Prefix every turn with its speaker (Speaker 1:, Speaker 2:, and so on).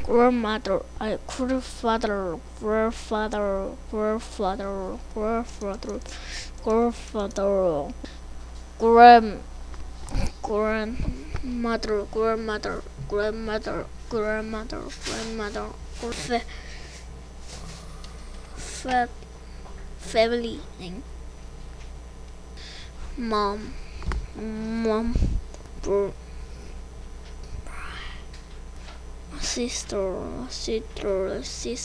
Speaker 1: grandmother, grandfather, grandfather, grandfather, grandfather, grandfather, grand, grandmother, grandmother, grandmother, grandmother, grandmother, fa, fa, family name, mom, mom, bro, sister, sister, sister.